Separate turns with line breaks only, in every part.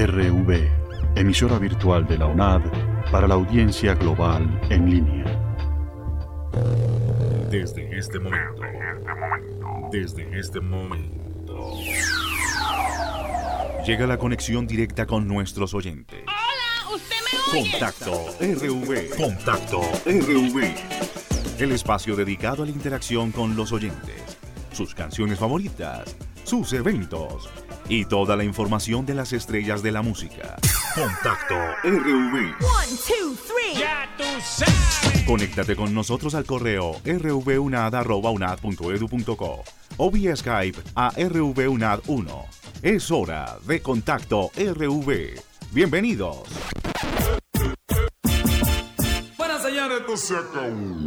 RV, emisora virtual de la UNAD para la audiencia global en línea.
Desde este momento, llega la conexión directa con nuestros oyentes.
¡Hola! ¿Usted me oye?
Contacto RV. El espacio dedicado a la interacción con los oyentes, sus canciones favoritas, sus eventos y toda la información de las estrellas de la música. Contacto RV.
1, 2, 3.
¡Ya tú sabes!
Conéctate con nosotros al correo rvunad@unad.edu.co o vía Skype a rvunad1. Es hora de Contacto RV. Bienvenidos.
Bueno, señores, esto se acabó.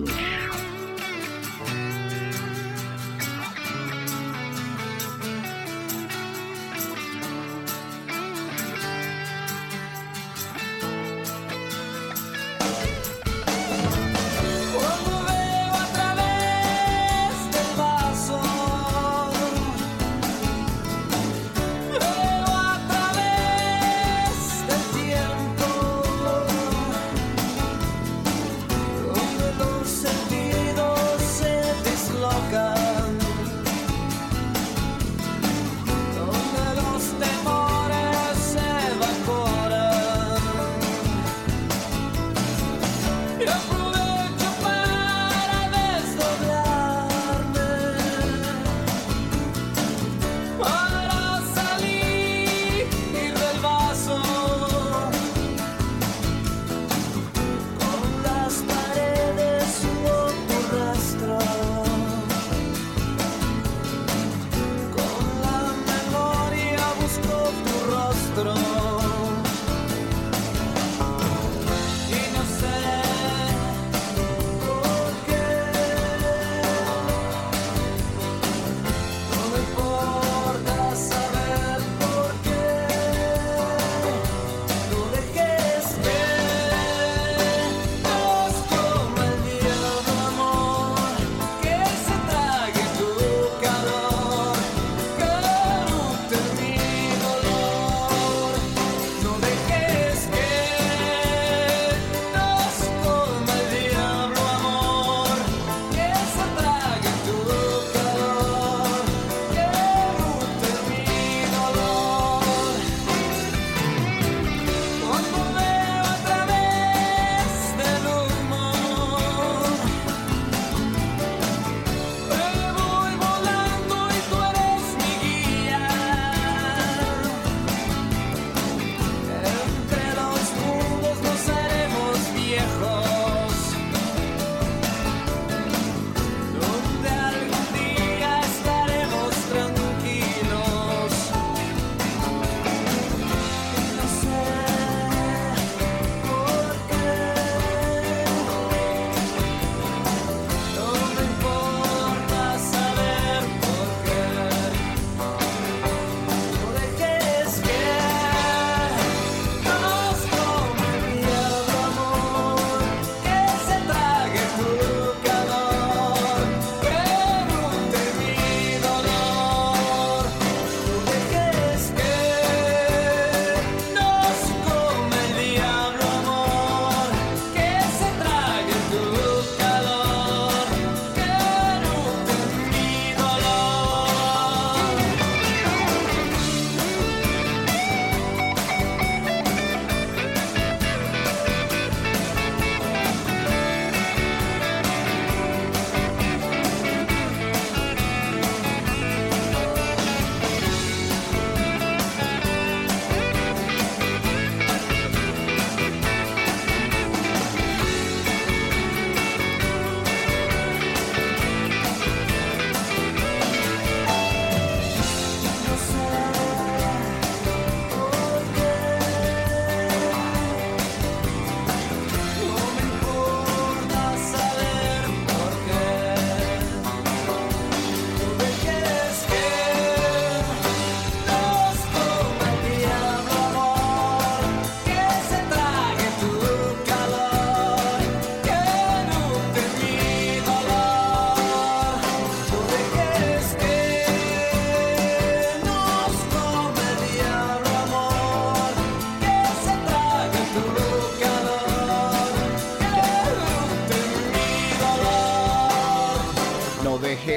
Sentimientos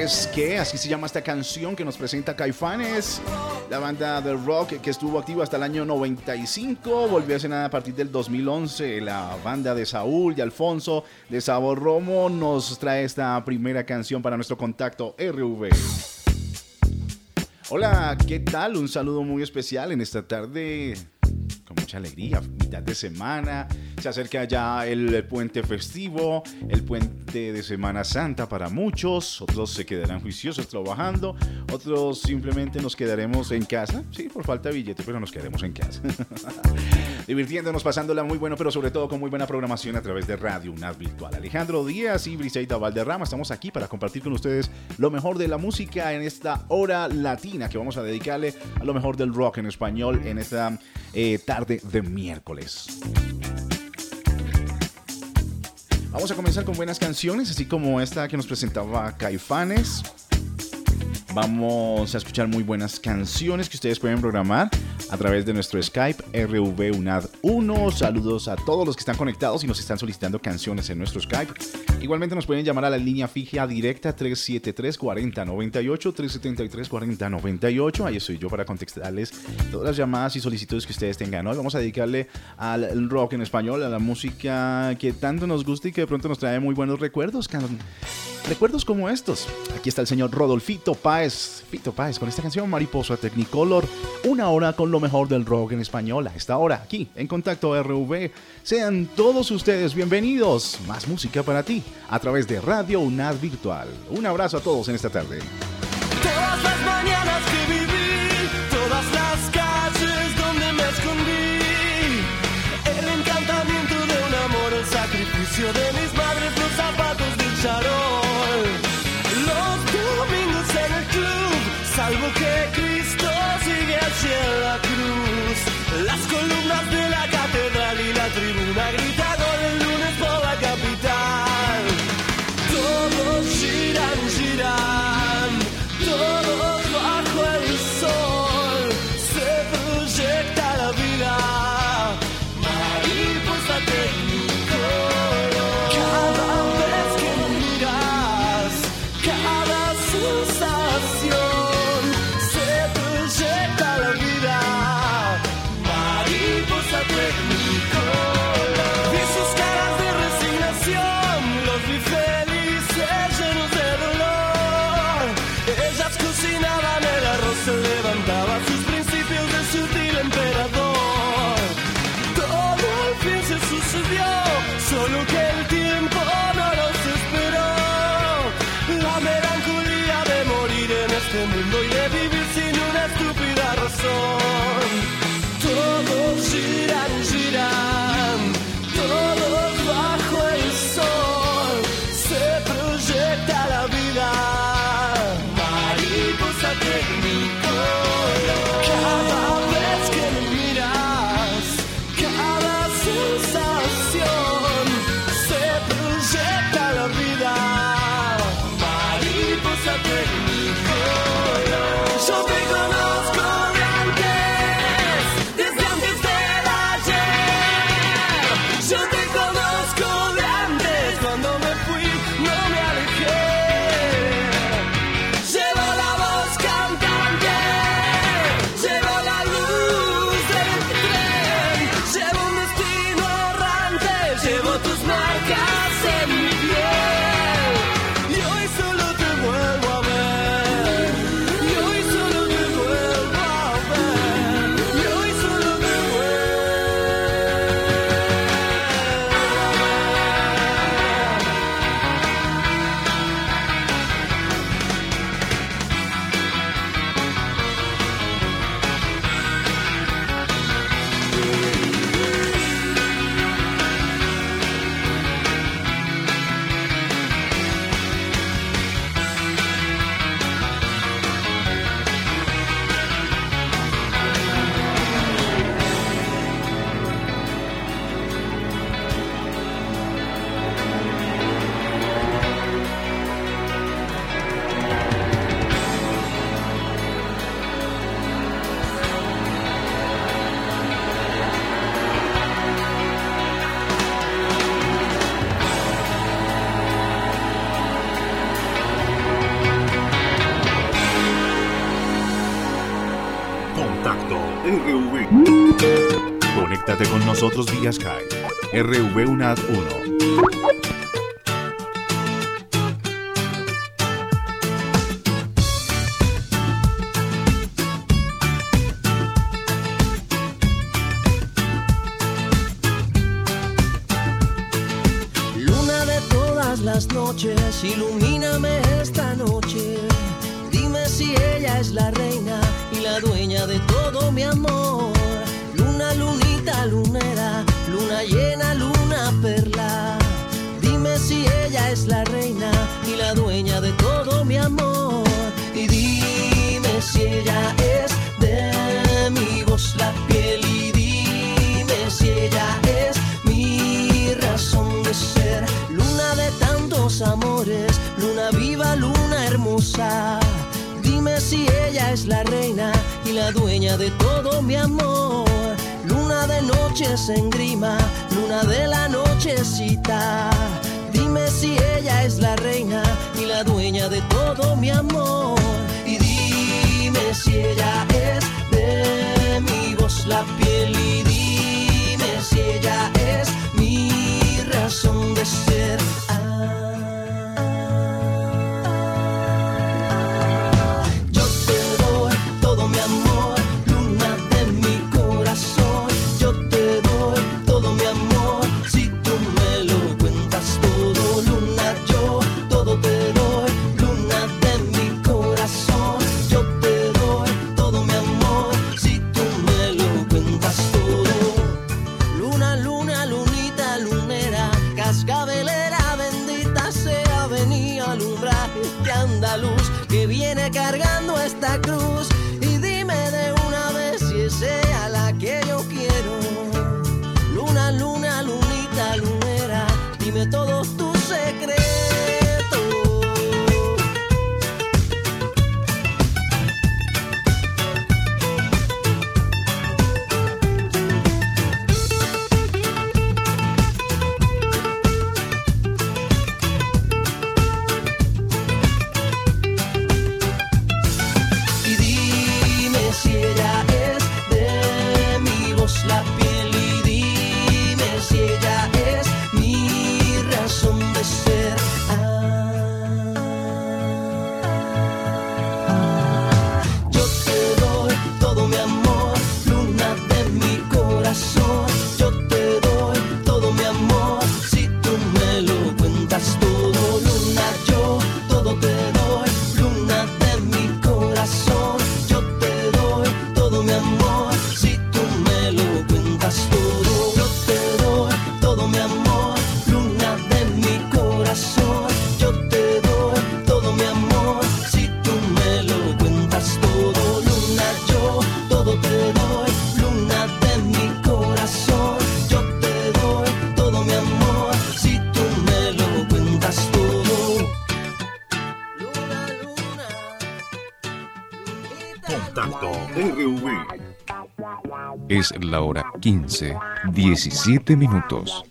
es que así se llama esta canción que nos presenta Caifanes, la banda de rock que estuvo activa hasta el año 95, volvió a escenar a partir del 2011. La banda de Saúl, de Alfonso, de Sabor Romo nos trae esta primera canción para nuestro contacto RV. Hola, ¿qué tal? Un saludo muy especial en esta tarde con mucha alegría, mitad de semana. Se acerca ya el puente festivo, el puente de Semana Santa para muchos. Otros se quedarán juiciosos trabajando, otros simplemente nos quedaremos en casa. Sí, por falta de billete, pero nos quedaremos en casa. Divirtiéndonos, pasándola muy bueno, pero sobre todo con muy buena programación a través de Radio UNAD Virtual. Alejandro Díaz y Briseida Valderrama estamos aquí para compartir con ustedes lo mejor de la música en esta hora latina que vamos a dedicarle a lo mejor del rock en español en esta tarde de miércoles. Vamos a comenzar con buenas canciones, así como esta que nos presentaba Caifanes. Vamos a escuchar muy buenas canciones que ustedes pueden programar a través de nuestro Skype RVUNAD1. Saludos a todos los que están conectados y nos están solicitando canciones en nuestro Skype. Igualmente nos pueden llamar a la línea fija directa 373-4098, 373-4098. Ahí estoy yo para contestarles todas las llamadas y solicitudes que ustedes tengan. Hoy vamos a dedicarle al rock en español, a la música que tanto nos gusta y que de pronto nos trae muy buenos recuerdos. Recuerdos como estos. Aquí está el señor Rodolfito Páez. Fito Páez con esta canción Mariposa Technicolor. Una hora con lo mejor del rock en español. A esta hora, aquí en Contacto RV. Sean todos ustedes bienvenidos. Más música para ti a través de Radio UNAD Virtual. Un abrazo a todos en esta tarde.
Todas las mañanas que viví, todas las calles donde me escondí, el encantamiento de un amor, el sacrificio de mis madres, los zapatos del charol, los domingos en el club, salvo que Cristo sigue hacia la cruz, las columnas de la catedral y la tribuna grita gol el lunes por la capital. Todos giran, giran, todos bajo el sol, se proyecta la vida, mariposa Technicolor. Cada vez que me miras, cada sensación, se proyecta la vida, mariposa Technicolor. Vi sus caras de resignación, los vi felices, llenos de dolor. Ellas cocinaban el arroz, se levantaba sus principios de sutil emperador. Todo al fin se sucedió, solo que el tiempo no los esperó. La melancolía de morir en este mundo y de vivir sin una estúpida razón. Todos giran, giran, todos bajo el sol, se proyecta la vida, mariposa Technicolor. Cada vez que me miras, cada sensación, se proyecta la vida, mariposa Technicolor. Yo te conozco de antes, desde antes del ayer. Yo te conozco
Contacto RV. Conéctate con nosotros vía Skype. RV UNAD 1.
Las noches, ilumíname esta noche. Dime si ella es la reina y la dueña de todo mi amor. Luna, lunita, lunera, luna llena, luna perla. Dime si ella es la reina y la dueña de todo mi amor. Y dime si ella es de mi voz la piel. Y dime si ella es mi razón de ser. Luna de tantos amores, luna viva, luna hermosa. Dime si ella es la reina y la dueña de todo mi amor. Luna de noches en grima, luna de la nochecita. Dime si ella es la reina y la dueña de todo mi amor. Y dime si ella es de mi voz la piel. Y dime si ella es mi razón de ser. Yo te doy todo mi amor, luna de mi corazón. Yo te doy todo mi amor, si tú me lo cuentas todo. Luna, yo todo te doy, luna de mi corazón. Yo te doy todo mi amor, si tú me lo cuentas todo. Luna, luna, lunita, lunera, cascabelera, bendita sea, venía a alumbrar este andaluz que viene cargando esta cruz. Y dime de una vez si es ella la que yo quiero. Luna, luna, lunita, lunera, dime todos tus secretos. La piel y dime si ella es mi razón de ser. Yo te doy todo mi amor, luna de mi corazón. Yo te doy todo mi amor, si tú me lo cuentas todo. Luna, yo todo te doy, luna de mi corazón. Yo te doy todo mi amor, si tú me lo cuentas todo. Yo te doy todo mi amor, luna de mi corazón. Yo te doy todo mi amor, si tú me lo cuentas todo. Luna, yo todo te doy, luna de mi corazón. Yo te doy todo mi amor, si tú me lo cuentas todo. Luna, luna,
Contacto RV.
Es la hora 15, 17 minutos.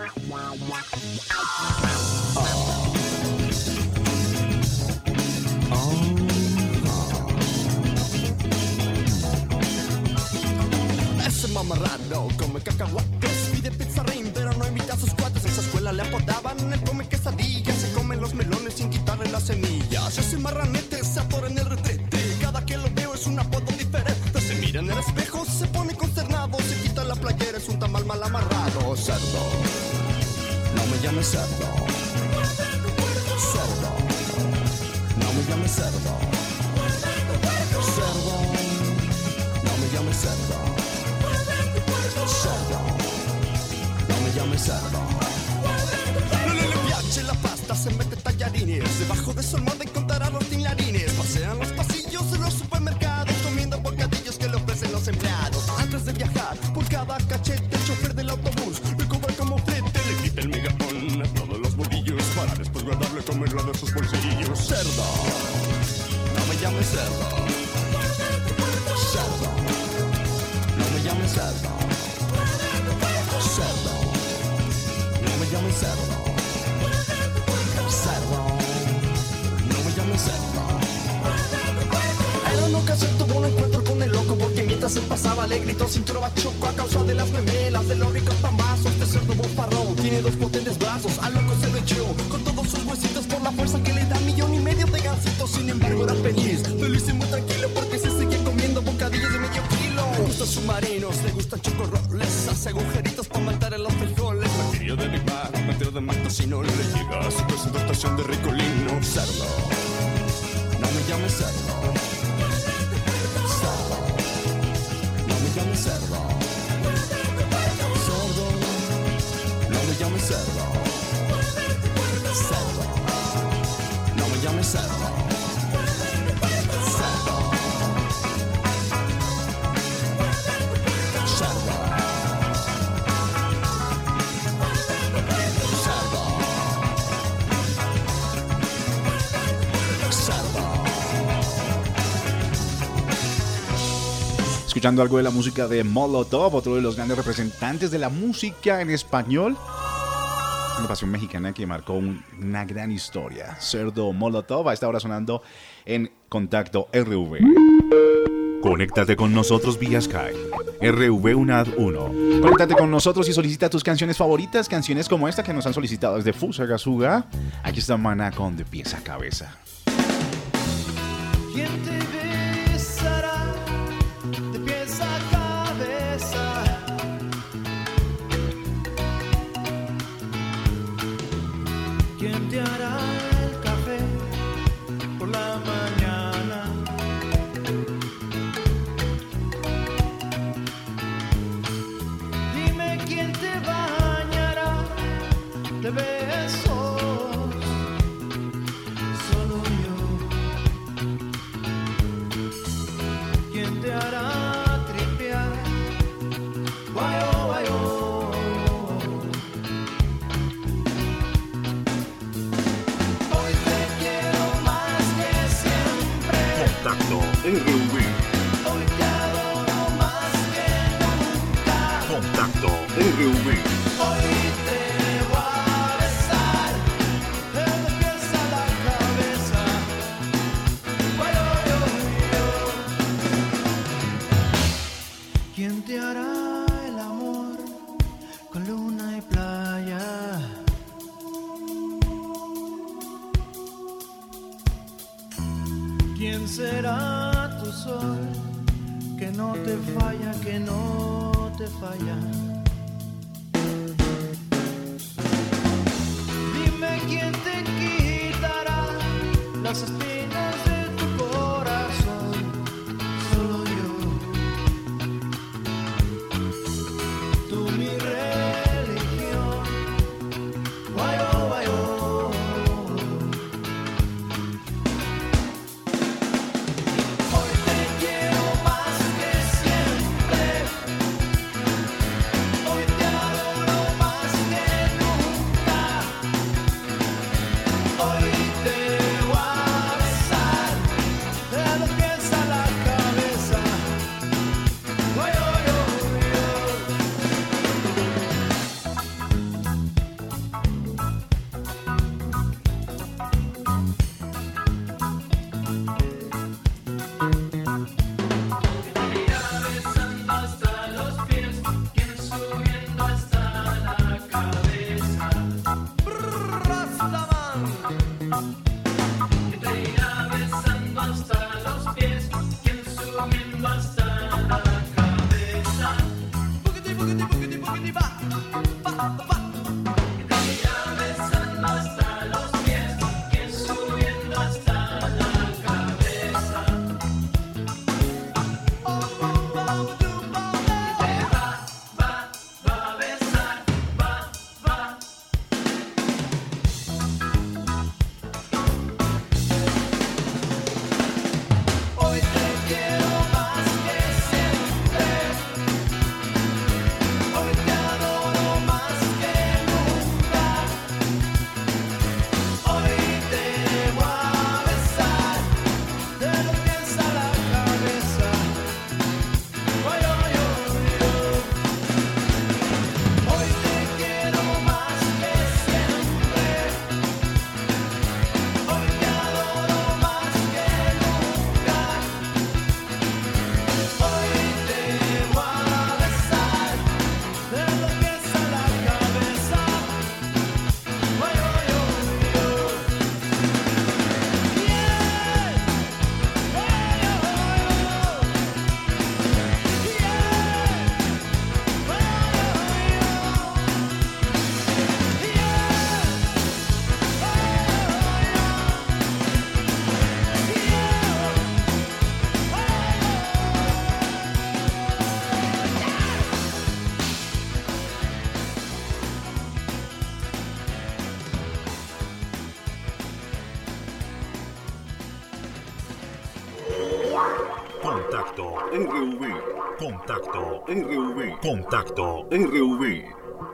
Ese mamarrado come cacahuates, pide pizarrín, pero no invita a sus cuates. En esa escuela le apodaban el come quesadillas. Se come los melones sin quitarle las semillas. Ese marranete se atora en el retrete. Cada que lo veo es un apodo diferente. Se mira en el espejo, se pone consternado. Se quita la playera, es un tamal mal amarrado. Cerdo, no me llames cerdo. Cerdo, no me llames cerdo. Cerdo, no me llames cerdo. Cerdo, no me llames cerdo. No le piace la pasta, se mete tallarines. Debajo de su almohada encontrará los tinlarines. Pasean los pasillos de los supermercados, comiendo bocadillos que le ofrecen los empleados. Antes de viajar, por cada cachete, el chofer del autobús le cobra como flete. Le quita el megafón a todos los bolillos para después guardarle comerlo de sus bolsillos. Cerdo, no me llames cerdo. Cerdo, no me llames cerdo. Cerdo, no me llames cerdo. Cerdo, no me llames cerdo. En una ocasión tuvo un encuentro con el loco porque mientras vale, gritó sin trova choco a causa de las memelas de los ricos pambazos. De cerdo bofarrón, tiene dos potentes brazos, al loco se lo echó con todos sus huesitos por la fuerza que le da 1,5 millones de gansitos. Sin embargo era feliz y muy tranquilo porque se seguía comiendo bocadillos de medio kilo. Le gustan submarinos, le gustan chocorroles, hace agujeritos para matar a los frijoles. Material de Big Mac, material de Mac, si no le llega a su presentación de ricolino. Cerdo, no me llames cerdo. Cerdo, no me llames cerdo. Sordo, no me llames cerdo. Cerdo, no me llames cerdo.
Escuchando algo de la música de Molotov, otro de los grandes representantes de la música en español. Una pasión mexicana que marcó una gran historia. Cerdo Molotov, a esta hora sonando en Contacto RV.
Conéctate con nosotros vía Skype. RV UNAD 1.
Conéctate con nosotros y solicita tus canciones favoritas. Canciones como esta que nos han solicitado desde Fusagasugá. Aquí está Maná con De Pies a Cabeza.
¿Quién te besará de pies a cabeza? ¿Quién te hará el café por la mañana? Dime quién te bañará de besos. Solo yo. ¿Quién te hará tripear? Guayo, guayo. Hoy te quiero más que siempre.
Contacto RV.
Hoy te adoro más que nunca.
Contacto RV.
Hoy te voy a besar de pies a la cabeza. Guayo, yo, yo. ¿Quién te hará el amor con luna y playa? ¿Quién será tu sol que no te falla, que no te falla? Dime quién te quitará las espinas de tu corazón. Solo yo. Tú mi religión. Guayo, guayo. Hoy te quiero más que siempre.
Contacto RV. Contacto RV. Contacto RV.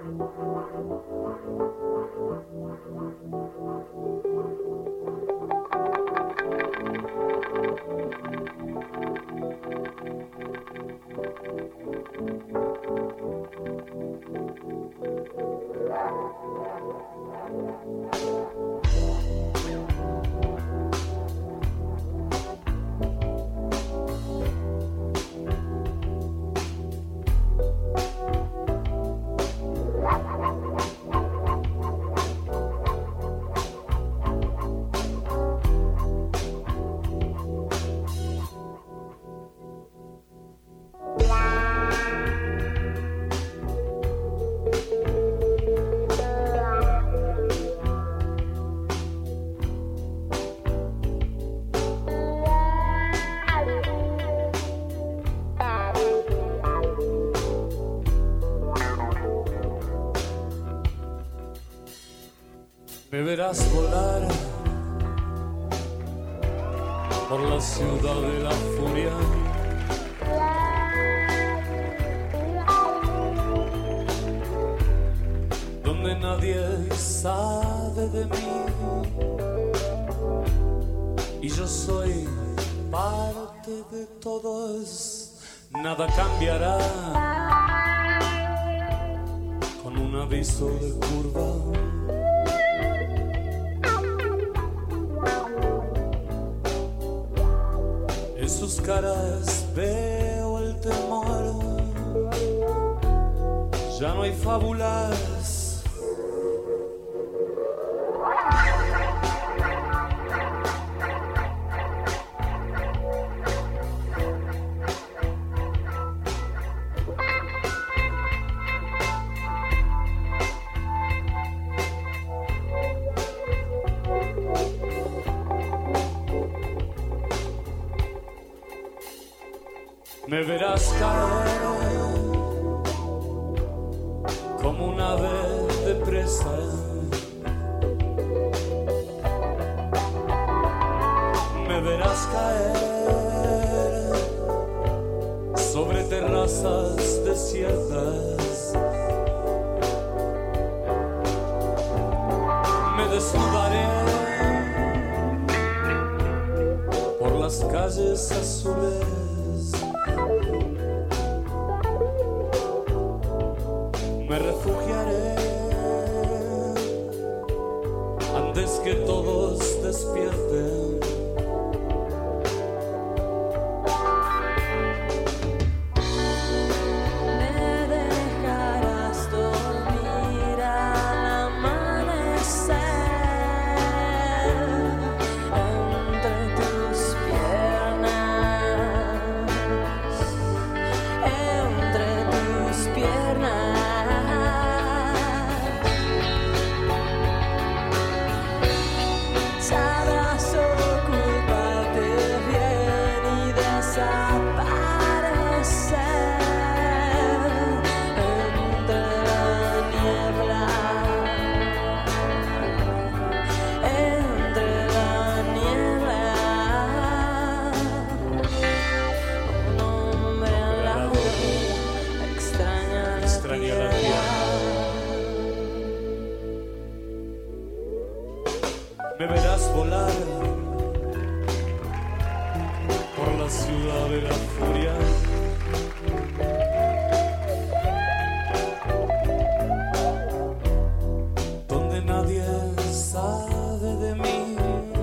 Me verás volar por la ciudad de la furia. Donde nadie sabe de mí y yo soy parte de todos. Nada cambiará con un aviso de curva. En sus caras veo el temor. Ya no hay fábulas. Me verás caer como un ave de presa. Me verás caer sobre terrazas desiertas. Me desnudaré por las calles azules. Me refugiaré antes que todos despierten.
Me dejarás dormir al amanecer entre tus piernas, entre tus piernas. Sabrás ocultarte bien y desaparecer entre la niebla, entre la niebla. Un hombre al lado extraña la tierra.
Me verás volar por la ciudad de la furia. Donde nadie sabe de mí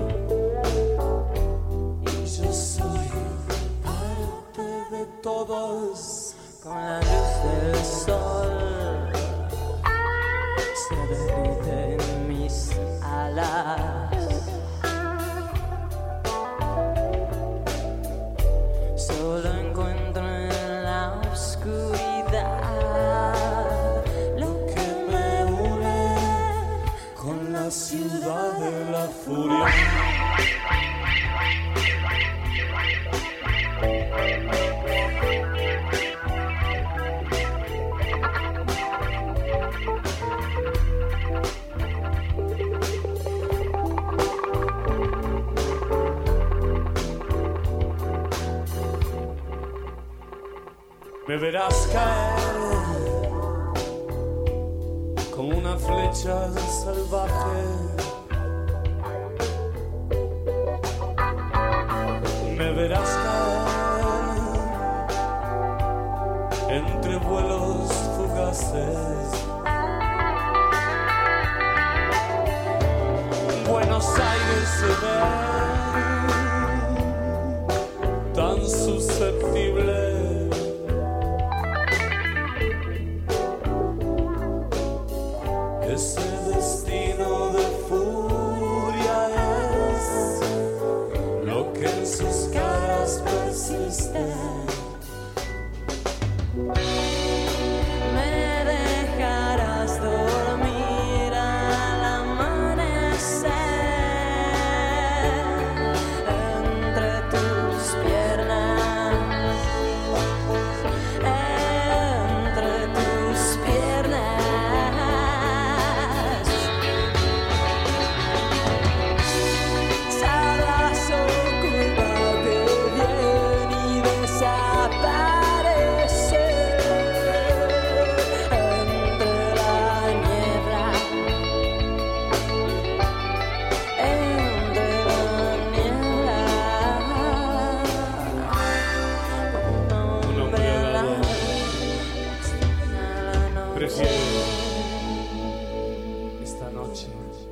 y yo soy parte de todos.
Con la luz del sol se derrite en mis alas. Solo encuentro en la oscuridad lo que me une
Con la ciudad de la furia. Me verás caer como una flecha salvaje. Me verás caer entre vuelos fugaces. Buenos Aires se ve tan susceptible. Ese destino de furia es lo que en sus caras persiste.
Me dejarás dormir al amanecer entre tus piernas, entre tus piernas. Sabrás ocultarte bien y desaparecer entre la niebla, entre la niebla. Un hombre a la noche.
Prefiero esta noche.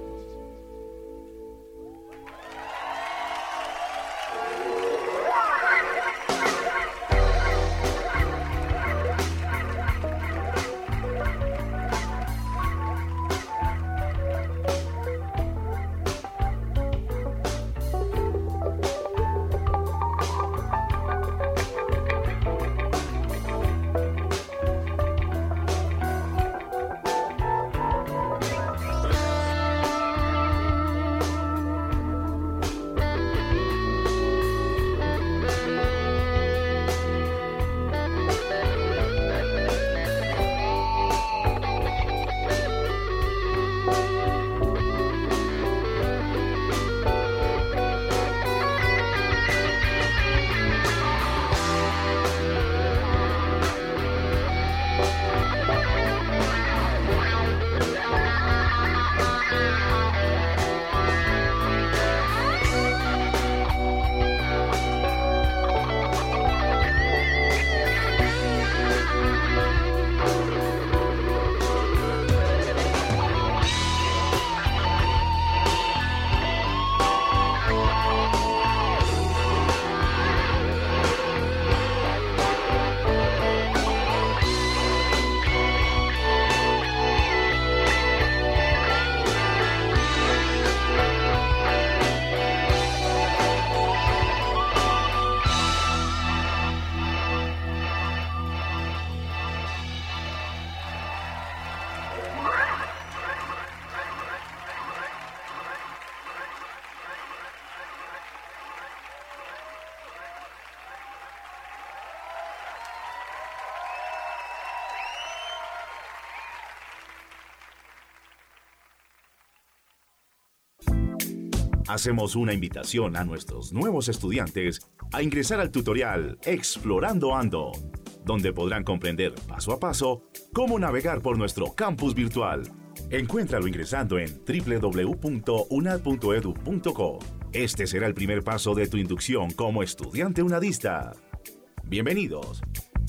Hacemos una invitación a nuestros nuevos estudiantes a ingresar al tutorial Explorando Ando, donde podrán comprender paso a paso cómo navegar por nuestro campus virtual. Encuéntralo ingresando en www.unad.edu.co. Este será el primer paso de tu inducción como estudiante unadista. Bienvenidos.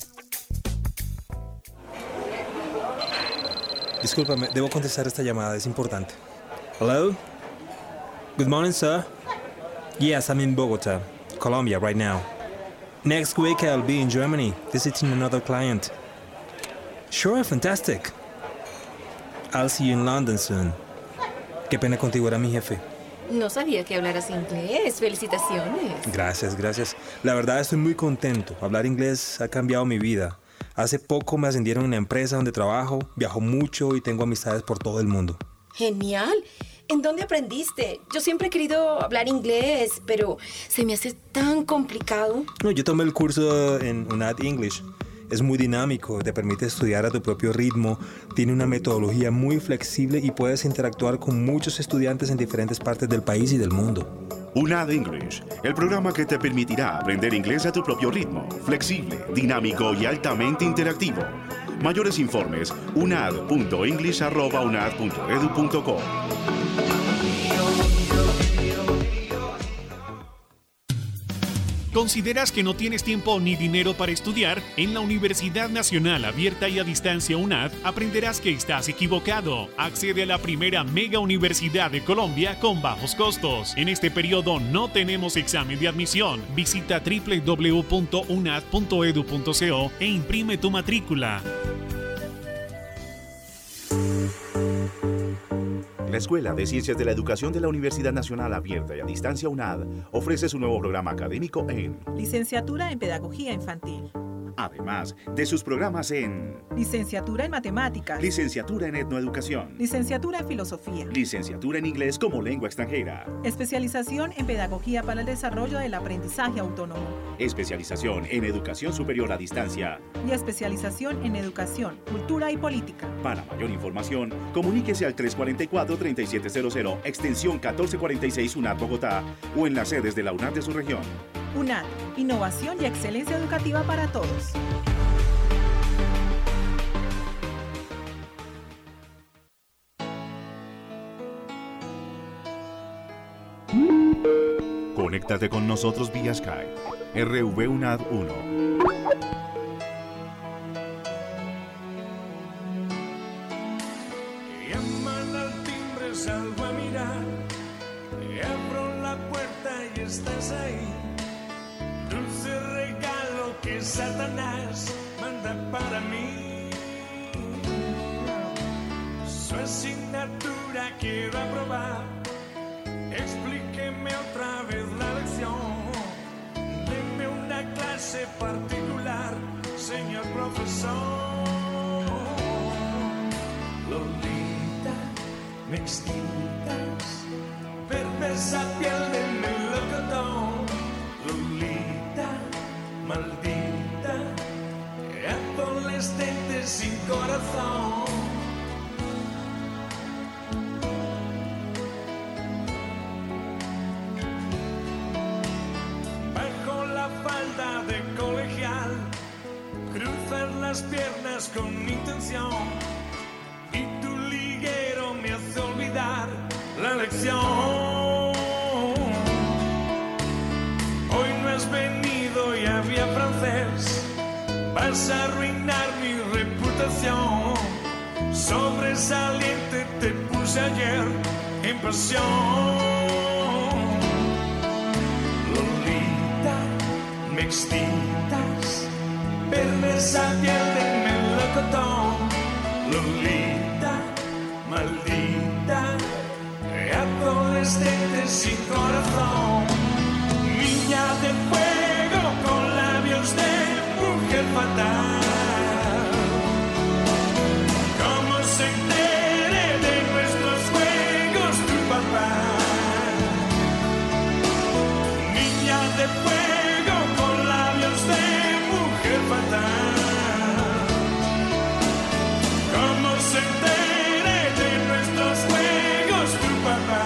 Discúlpame, debo contestar esta llamada, es importante. Hello? Good morning, sir. Yes, I'm in Bogota, Colombia right now. Next week I'll be in Germany, visiting another client. Sure, fantastic. I'll see you in London soon. Qué pena contigo, era mi jefe.
No sabía que hablaras inglés. Felicitaciones.
Gracias, gracias. La verdad estoy muy contento. Hablar inglés ha cambiado mi vida. Hace poco me ascendieron en una empresa donde trabajo, viajo mucho y tengo amistades por todo el mundo.
Genial. ¿En dónde aprendiste? Yo siempre he querido hablar inglés, pero se me hace tan complicado.
No, yo tomé el curso en UNAD English. Es muy dinámico, te permite estudiar a tu propio ritmo, tiene una metodología muy flexible y puedes interactuar con muchos estudiantes en diferentes partes del país y del mundo.
UNAD English, el programa que te permitirá aprender inglés a tu propio ritmo, flexible, dinámico y altamente interactivo. Mayores informes, unad.english@unad.edu.co.
¿Consideras que no tienes tiempo ni dinero para estudiar? En la Universidad Nacional Abierta y a Distancia UNAD aprenderás que estás equivocado. Accede a la primera mega universidad de Colombia con bajos costos. En este periodo no tenemos examen de admisión. Visita www.unad.edu.co e imprime tu matrícula.
La Escuela de Ciencias de la Educación de la Universidad Nacional Abierta y a Distancia UNAD ofrece su nuevo programa académico en
Licenciatura en Pedagogía Infantil.
Además de sus programas en
Licenciatura en Matemáticas.
Licenciatura en Etnoeducación.
Licenciatura en Filosofía.
Licenciatura en Inglés como lengua extranjera.
Especialización en Pedagogía para el Desarrollo del Aprendizaje Autónomo.
Especialización en Educación Superior a Distancia.
Y especialización en Educación, Cultura y Política.
Para mayor información, comuníquese al 344-3700, extensión 1446 UNAD Bogotá o en las sedes de la UNAD de su región.
UNAD, innovación y excelencia educativa para todos.
Conéctate con nosotros vía Skype. RV UNAD 1.
Llaman al timbre, salgo a mirar. Abro la puerta y estás ahí. Dulce regalo que Satanás manda para mí. Su asignatura quiero aprobar. Explíqueme otra vez la lección. Deme una clase particular, señor profesor. Lolita, mixtitas, perversa piel de melocotón. Lolita, maldita, adolescente sin corazón. Bajo la falda de colegial, cruzar las piernas con intención. Y tu liguero me hace olvidar la lección. Hoy no has venido y había francés. Vas a arruinar mi reputación. Sobresaliente te puse ayer en pasión. Lolita, mixtitas, perversa piel de melocotón. Lolita, maldita, adolescente sin corazón. Niña de fuego con labios de mujer fatal. ¿Cómo se entere de nuestros juegos tu papá? Niña de fuego con labios de mujer fatal. ¿Cómo se entere de nuestros juegos tu papá?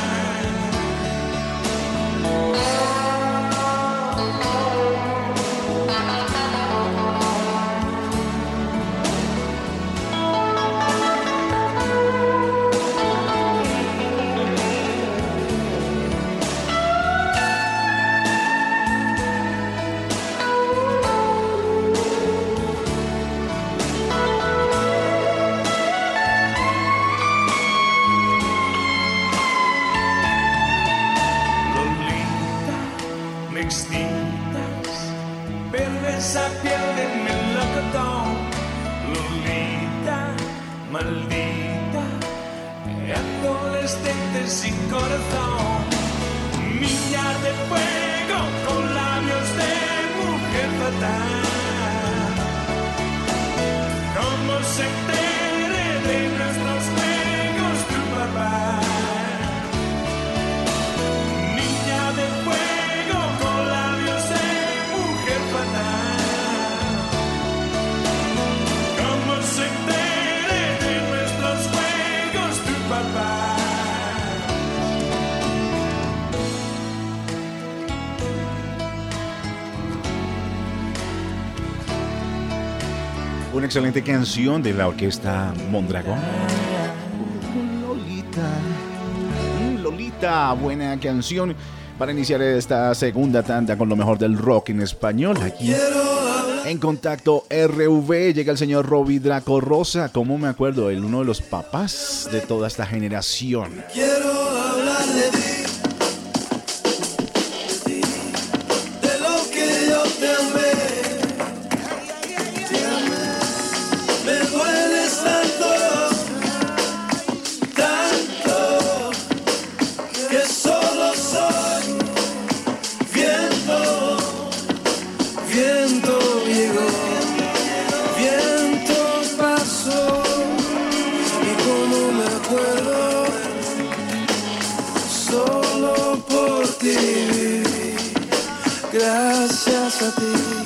Mixtitas, perversa piel de melocotón. Lolita, maldita, adolescente sin corazón. Niña de fuego con labios de mujer fatal. ¿Cómo se entere de nuestros juegos tu papá? Niña de fuego con labios de mujer fatal. ¿Cómo se entere de nuestros juegos tu papá?
Una excelente canción de la orquesta Mondragón. Lolita, buena canción para iniciar esta segunda tanda con lo mejor del rock en español. Aquí en Contacto RV llega el señor Robbie Draco Rosa, como me acuerdo, uno de los papás de toda esta generación.
Quiero hablar de ti.
Gracias a ti.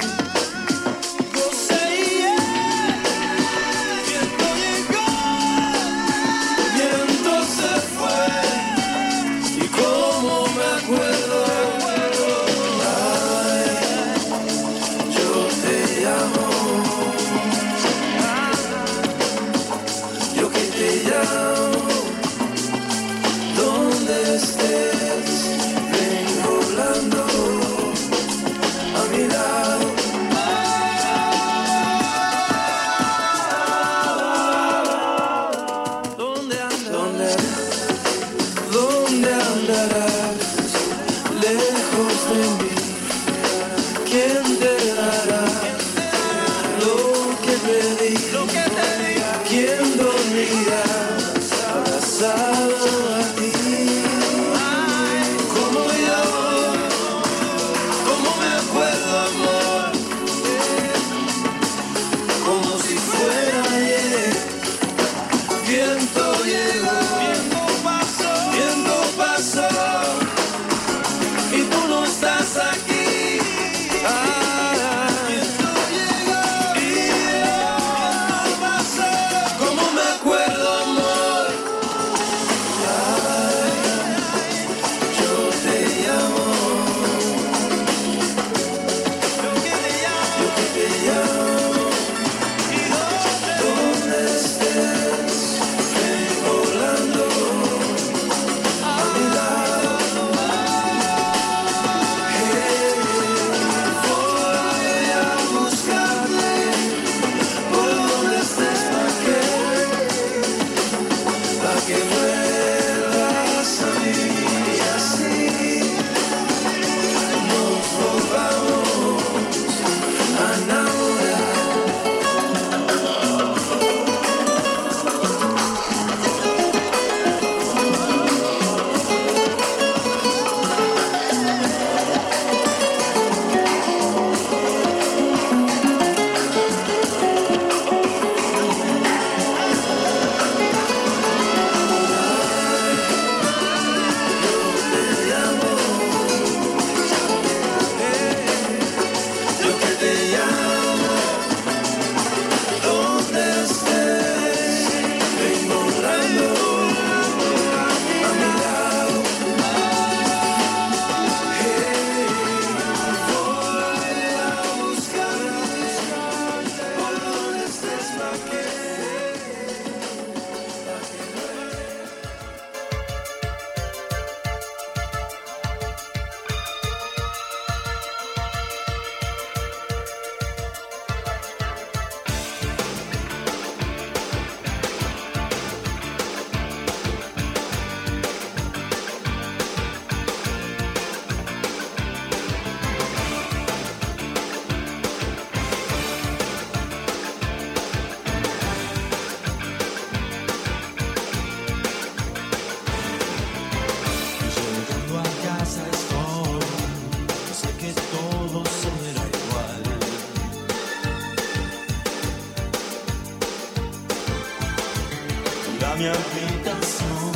Mi habitación,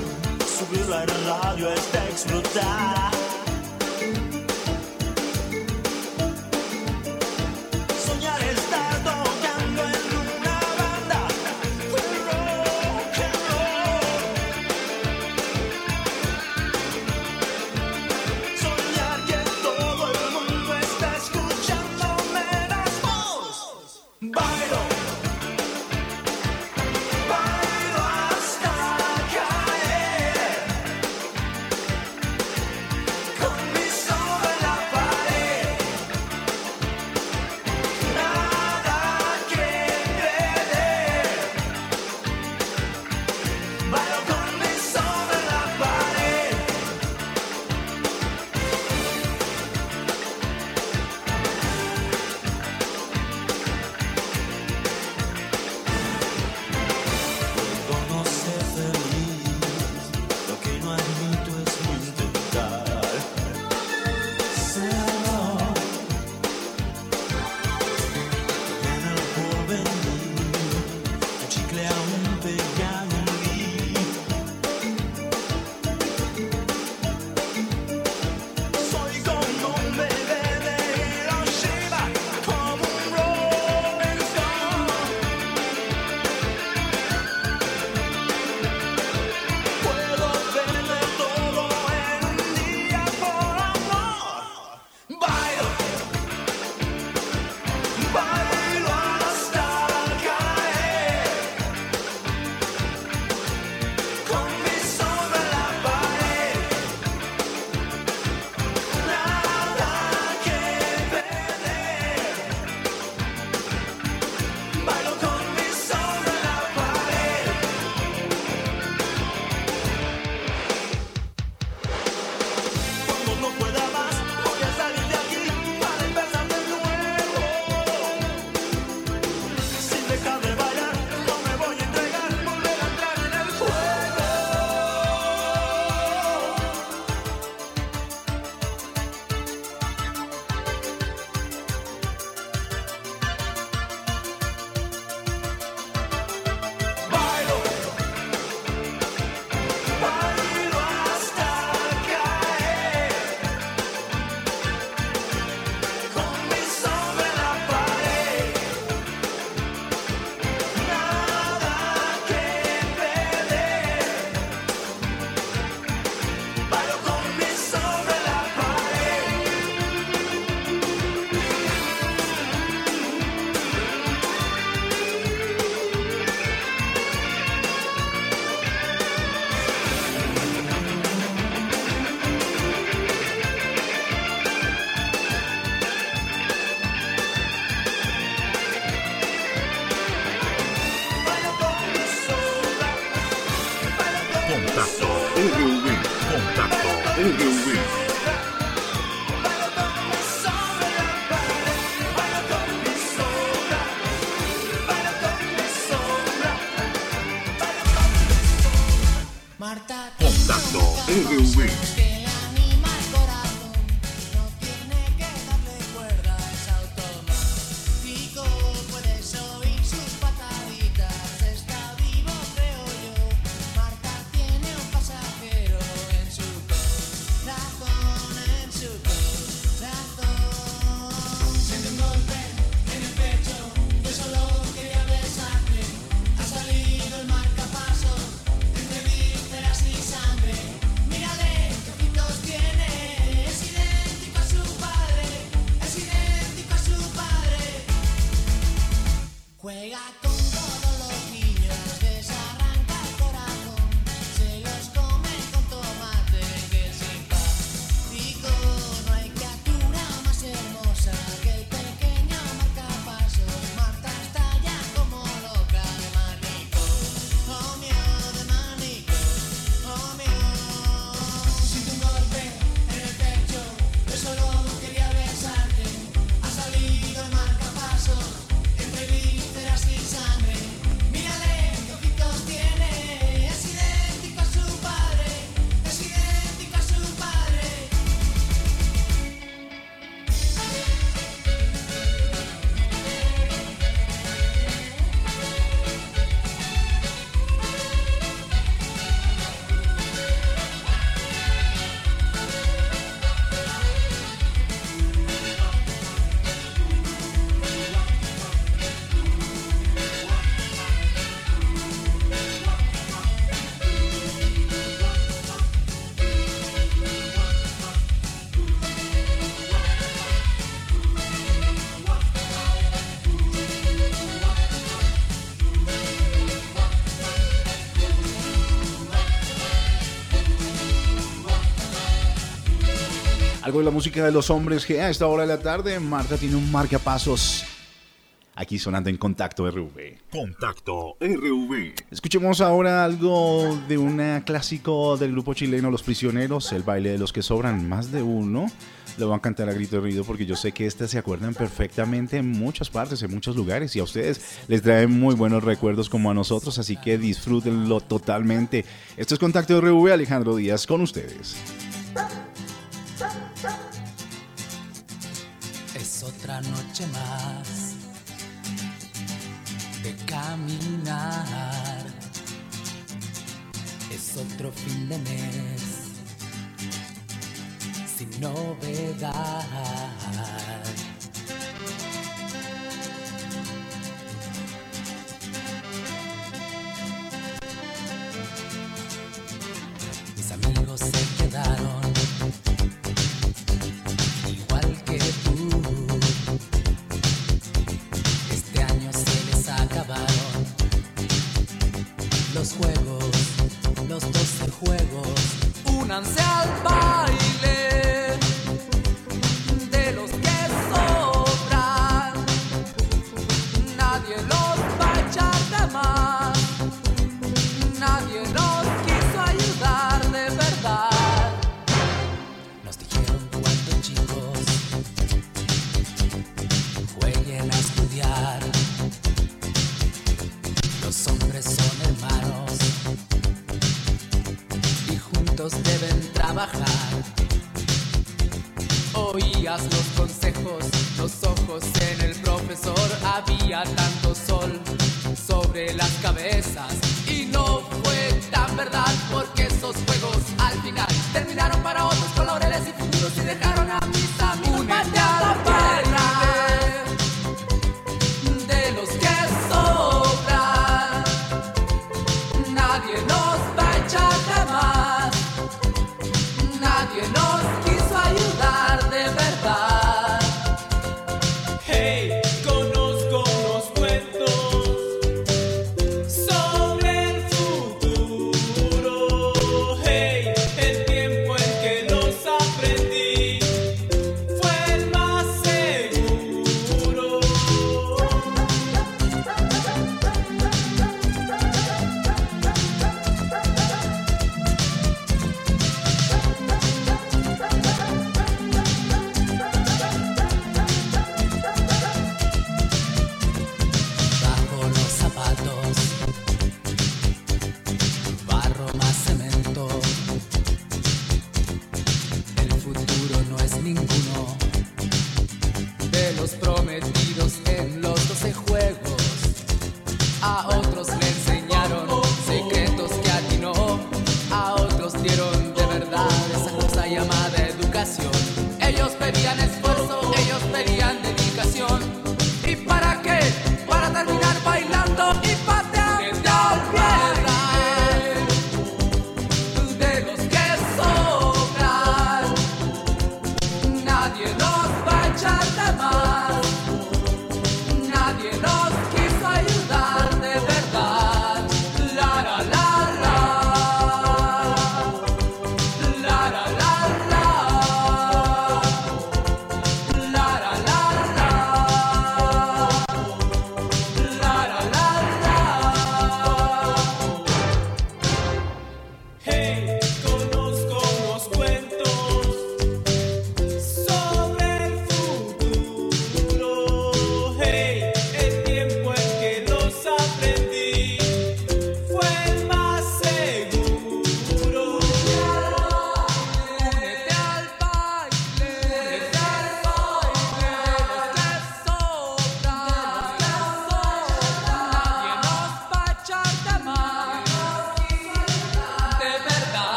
subirla en radio está explotada. Soñar estar tocando en una banda de rock and roll. Soñar que todo el mundo está escuchándome las voz. Bailo.
RV. Contacto RV.
Puedes oír sus pataditas, está vivo creo yo. Marta tiene un pasajero en su corazón, en su corazón. Siente un golpe en el pecho, yo solo quería besarte. Ha salido el marcapasos entre vísceras y sangre. Mírale, qué ojitos tiene, es idéntico a su padre, es idéntico a su padre. Juega con todos los niños, desarranca el corazón, se los come con tomate, que simpático. No hay criatura más hermosa que el pequeño marcapasos. Marta está ya como loca de manicomio, de manicomio. Siento un golpe en el pecho, yo solo quería besarte. Ha salido el marcapasos entre vísceras y sangre. Mírale, qué ojitos tiene, es idéntico a su padre, es idéntico a su padre.
Algo de la música de los hombres que a esta hora de la tarde Marta tiene un marcapasos aquí sonando en Contacto RV.
Contacto RV.
Escuchemos ahora algo de un clásico del grupo chileno Los Prisioneros, El baile de los que sobran. Más de uno lo van a cantar a grito de ruido porque yo sé que se acuerdan perfectamente en muchas partes, en muchos lugares, y a ustedes les trae muy buenos recuerdos como a nosotros, así que disfrútenlo totalmente. Esto es Contacto RV, Alejandro Díaz con ustedes.
Es otra noche más de caminar. Es otro fin de mes sin novedad. Mis amigos se quedaron igual que tú. Este año se les acabaron los juegos, los 12 juegos. Únanse al baile de los que sobran. Nadie los va a echar de más. Nadie nos quiso ayudar de verdad. Nos dijeron cuando chicos jueguen a estudiar. Los hombres son hermanos y juntos deben trabajar. Oías los consejos, los ojos en el profesor. Había tanto sol sobre las cabezas y no fue tan verdad, porque esos juegos al final terminaron para otros con laureles y futuros y dejaron a mis amigos. Únete a la baile de los que sobran. Nadie nos va a echar de más. Nadie nos quiso ayudar de verdad. Hey, conozco unos cuentos sobre el futuro. Hey, el tiempo en que los aprendí. que no